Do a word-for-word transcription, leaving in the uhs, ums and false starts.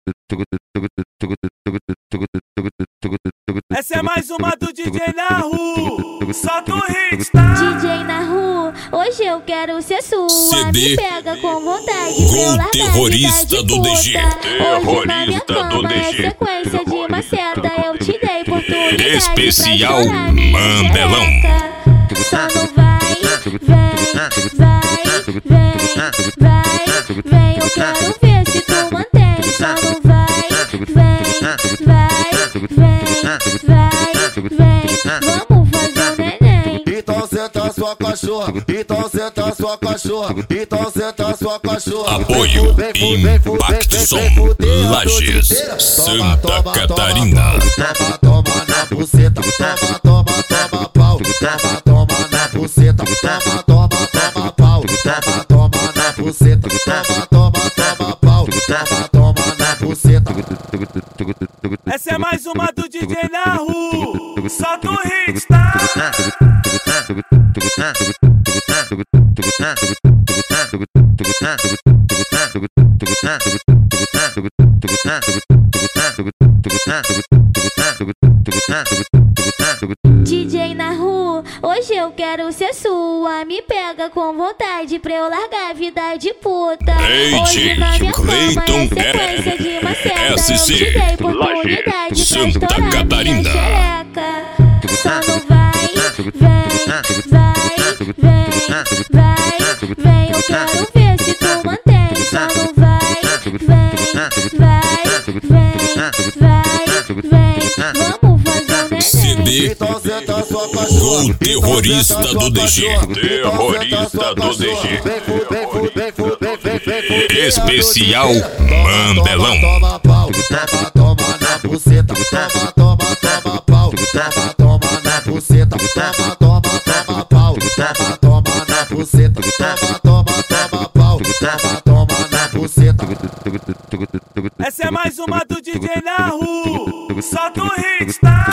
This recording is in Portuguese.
Essa é mais uma do D J Nahu, solta o hit, tá? D J Nahu, hoje eu quero ser sua. C D Me pega com vontade. Gol terrorista do D G. Terrorista do D G. Sequência de maceta, eu te dei oportunidade. Especial pra Mandelão. Só não vai, vem, vai, vem, vai, vem. Eu quero ver se tu mantém. Só não vai, vem, vai, vem, vai, vem. Vamos fazer o neném. Então senta sua cachorra, então senta sua cachorra, então senta sua cachorra. Apoio Impacto Som Lages, Santa Catarina. Toma, toma na buceta, toma, toma, toma pau. Toma, toma na buceta, toma, toma, toma pau. Toma, toma na buceta, toma, toma, toma pau. Toma, toma na buceta. Essa é mais uma do D J Nahu, solta o hit, tá? D J Nahu, hoje eu quero ser sua. Me pega com vontade pra eu largar a vida de puta. Hoje na minha cama é sequência de maceta. S C, Eu te dei oportunidade pra Santa estourar Catarina. minha xereca. Só não vai, vem, vai, vem, vai, vem. Eu quero ver se tu mantém. Só não vai, vem, vai, vem, vai, vem. Vamos fazer o C neném. D Então senta sua cachorra, Gol terrorista do D G. terrorista do D G. Vem fuder, vem fuder, vem vem vem fuder. Especial Toma, Mandelão. Toma pau, toma, toma na buceta, toma, toma, toma pau. Toma, toma na buceta, toma, toma, toma pau. Toma, toma na buceta, toma, toma, toma pau. Toma, toma na buceta. Essa é mais uma do D J Nahu, solta o hit, tá?